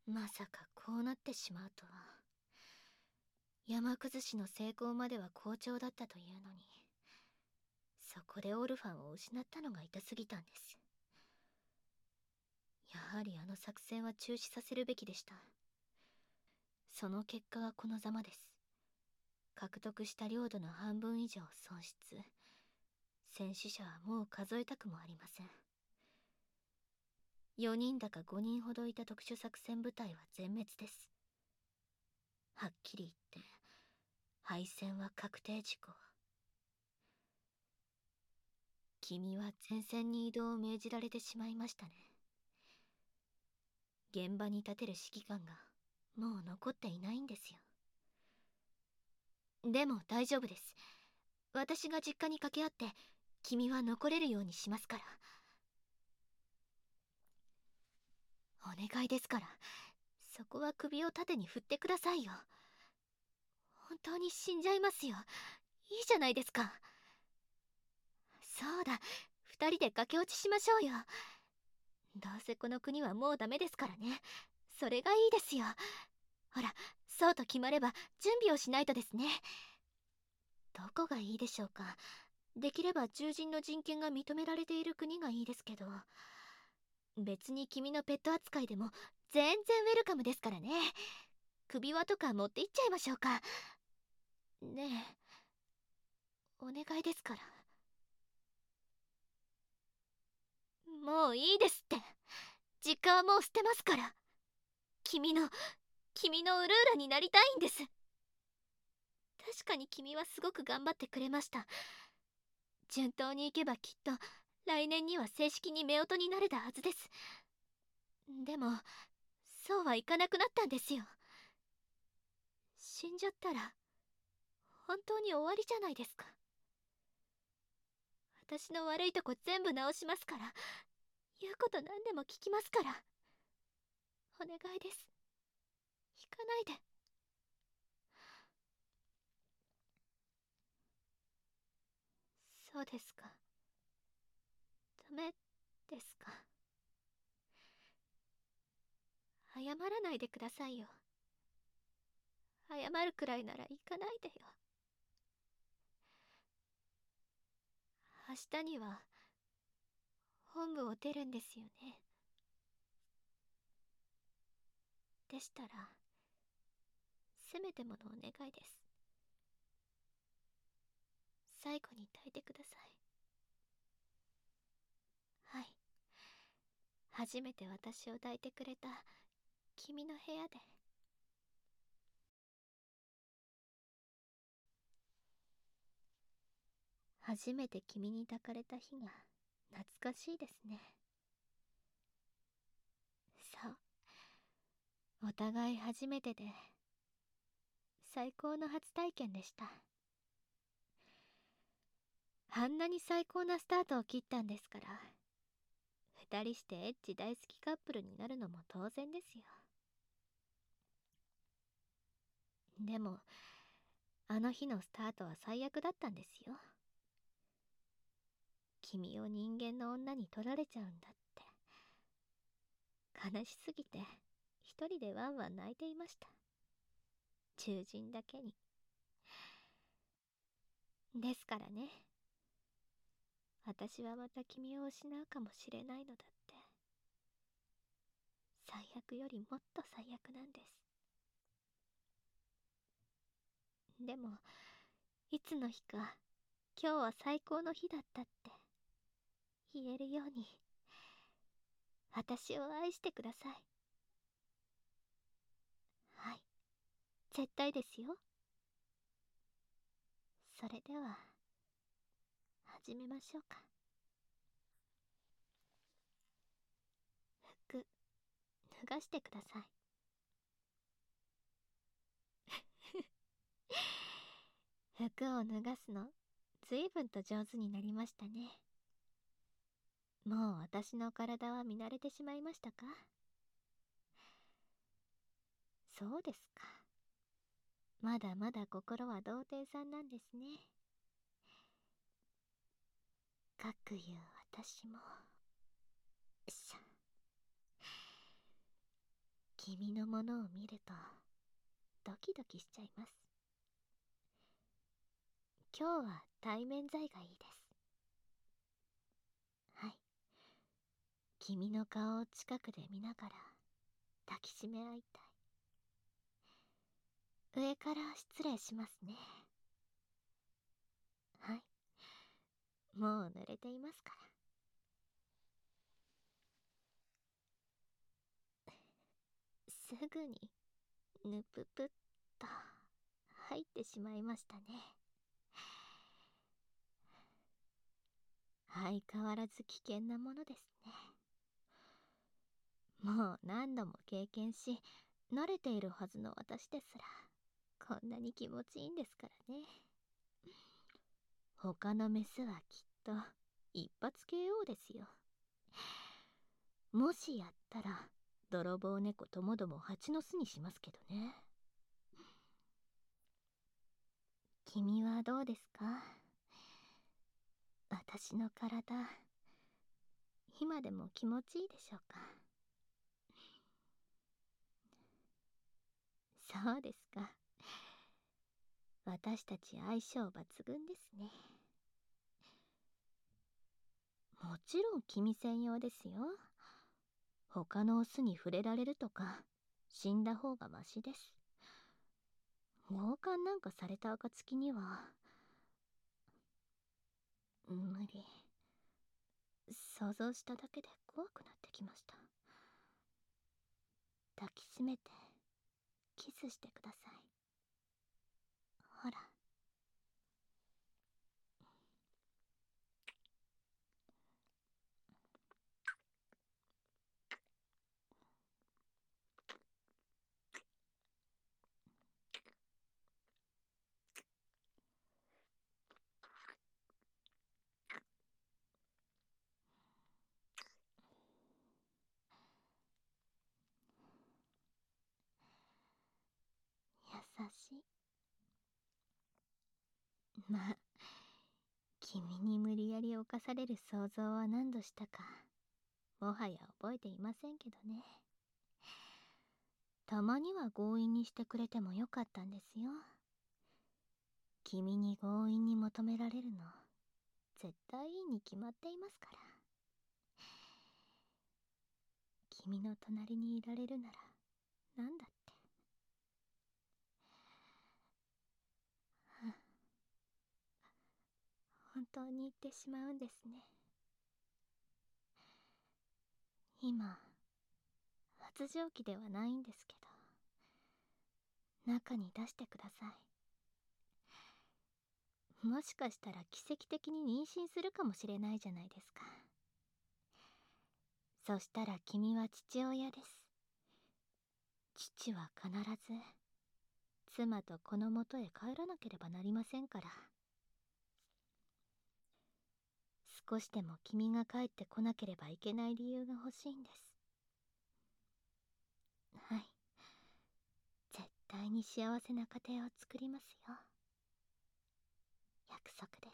まさかこうなってしまうとは。山崩しの成功までは好調だったというのに、そこでオルファンを失ったのが痛すぎたんです。やはりあの作戦は中止させるべきでした。その結果がこのざまです。獲得した領土の半分以上損失。戦死者はもう数えたくもありません。4人だか5人ほどいた特殊作戦部隊は全滅です。はっきり言って敗戦は確定事項。君は前線に移動を命じられてしまいましたね。現場に立てる指揮官がもう残っていないんですよ。でも大丈夫です。私が実家に掛け合って君は残れるようにしますから。お願いですから、そこは首を縦に振ってくださいよ。本当に死んじゃいますよ。いいじゃないですか。そうだ、2人で駆け落ちしましょうよ。どうせこの国はもうダメですからね。それがいいですよ。ほら、そうと決まれば準備をしないとですね。どこがいいでしょうか。できれば獣人の人権が認められている国がいいですけど、別に君のペット扱いでも全然ウェルカムですからね。首輪とか持って行っちゃいましょうか。ねえ、お願いですから。もういいですって。実家はもう捨てますから。君のウルーラになりたいんです。確かに君はすごく頑張ってくれました。順当にいけばきっと来年には正式に夫婦になれたはずです。でもそうはいかなくなったんですよ。死んじゃったら本当に終わりじゃないですか。私の悪いとこ全部直しますから、言うこと何でも聞きますから、お願いです。引かないで。そうですか。ダメですか。謝らないでくださいよ。謝るくらいなら行かないでよ。明日には本部を出るんですよね。でしたらせめてものお願いです。最後に抱いてください。はい、初めて私を抱いてくれた君の部屋で。初めて君に抱かれた日が懐かしいですね。そう、お互い初めてで最高の初体験でした。あんなに最高なスタートを切ったんですから、二人してエッチ大好きカップルになるのも当然ですよ。でもあの日のスタートは最悪だったんですよ。君を人間の女に取られちゃうんだって、悲しすぎて一人でワンワン泣いていました。獣人だけに。ですからね、私はまた君を失うかもしれないのだって。最悪よりもっと最悪なんです。でもいつの日か今日は最高の日だったって言えるように、私を愛してください。はい、絶対ですよ。それでは始めましょうか。服脱がしてください。服を脱がすのずいぶんと上手になりましたね。もう私の体は見慣れてしまいましたか？そうですか。まだまだ心は童貞さんなんですね。かくいう私もしゃ君のものを見るとドキドキしちゃいます。今日は対面罪がいいです。はい。君の顔を近くで見ながら抱きしめ合いたい。上から失礼しますね。はい。もう濡れていますから。すぐにぬぷぷっと入ってしまいましたね。相変わらず危険なものですね。もう何度も経験し慣れているはずの私ですらこんなに気持ちいいんですからね。他のメスはきっと一発 KO ですよ。もしやったら泥棒猫ともども蜂の巣にしますけどね。君はどうですか？私の体今でも気持ちいいでしょうか？そうですか。私たち相性抜群ですね。もちろん君専用ですよ。他のオスに触れられるとか死んだ方がマシです。強姦なんかされた暁には無理。想像しただけで怖くなってきました。抱きしめてキスしてください。ほら。優しい。まあ君に無理やり犯される想像は何度したかもはや覚えていませんけどね。たまには強引にしてくれてもよかったんですよ。君に強引に求められるの絶対いいに決まっていますから。君の隣にいられるならなんだって。本当に言ってしまうんですね。今発情期ではないんですけど中に出してください。もしかしたら奇跡的に妊娠するかもしれないじゃないですか。そしたら君は父親です。父は必ず妻と子のもとへ帰らなければなりませんから。少しでも君が帰ってこなければいけない理由が欲しいんです。はい。絶対に幸せな家庭を作りますよ。約束です。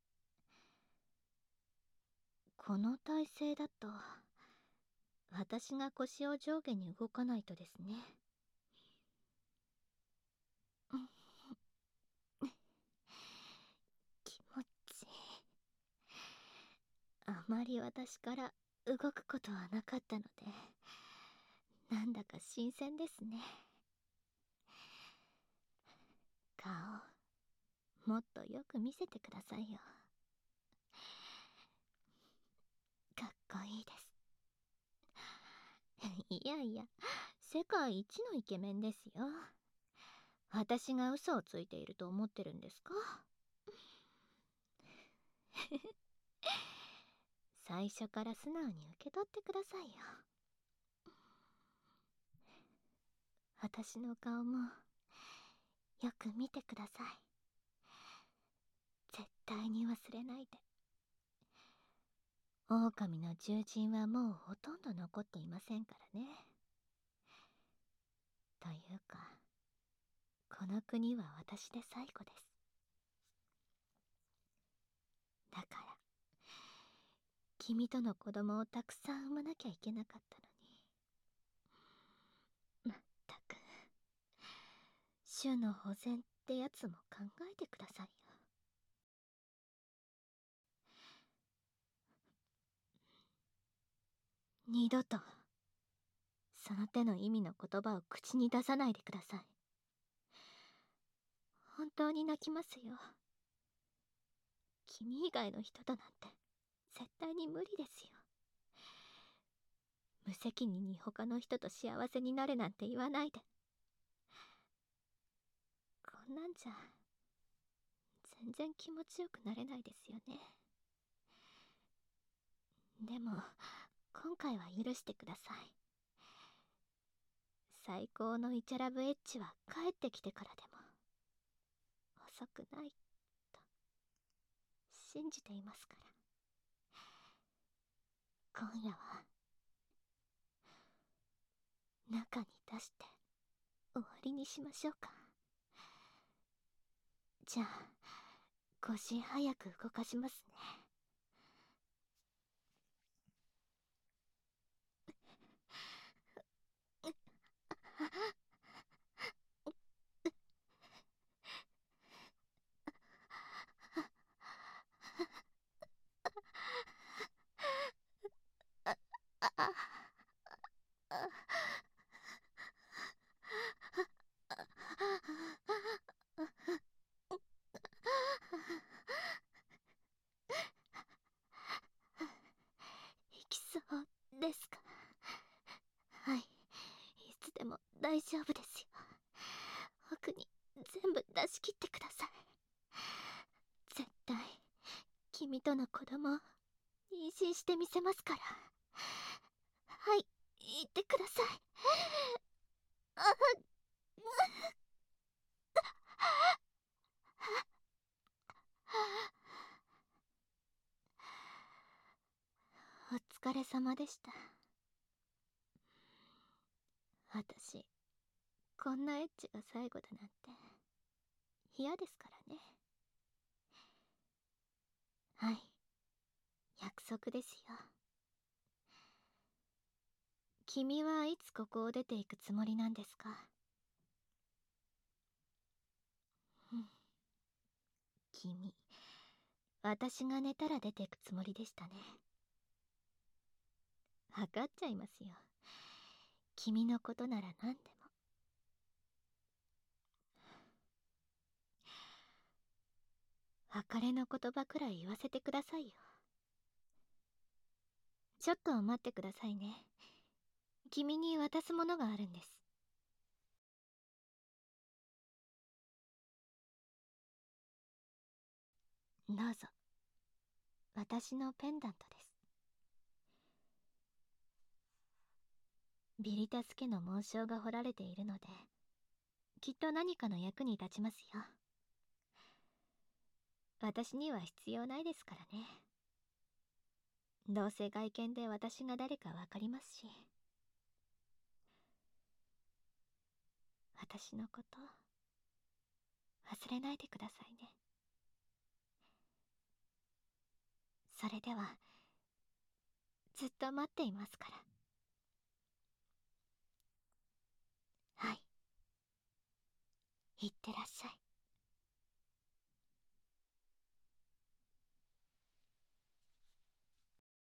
この体勢だと私が腰を上下に動かないとですね。気持ちいい。あまり私から動くことはなかったのでなんだか新鮮ですね。顔もっとよく見せてくださいよ。かっこいいです。いやいや、世界一のイケメンですよ。私が嘘をついていると思ってるんですか？最初から素直に受け取ってくださいよ。私の顔もよく見てください。絶対に忘れないで。狼の獣人はもうほとんど残っていませんからね。というかこの国は私で最後です。だから君との子供をたくさん産まなきゃいけなかったのに種の保全ってやつも考えてくださいよ。二度とその手の意味の言葉を口に出さないでください。本当に泣きますよ。君以外の人となんて絶対に無理ですよ。無責任に他の人と幸せになれなんて言わないで。こんなんじゃ全然気持ちよくなれないですよね。でも今回は許してください。最高のイチャラブエッジは帰ってきてからでも遅くないと信じていますから。今夜は中に出して終わりにしましょうか。じゃあ腰早く動かしますね。いきそうですか？はい、いつでも大丈夫ですよ。奥に全部出し切ってください。絶対君との子供を妊娠してみせますから。はい、言ってください。お疲れ様でした。私こんなエッチが最後だなんて嫌ですからね。はい、約束ですよ。君はいつここを出ていくつもりなんですか？うん、君、私が寝たら出ていくつもりでしたね。分かっちゃいますよ。君のことなら何でも。別れの言葉くらい言わせてくださいよ。ちょっと待ってくださいね。君に渡すものがあるんです。どうぞ。私のペンダントです。ビリタス家の紋章が彫られているので、きっと何かの役に立ちますよ。私には必要ないですからね。どうせ外見で私が誰かわかりますし。私のこと忘れないでくださいね。それではずっと待っていますから。はい、いってらっしゃい。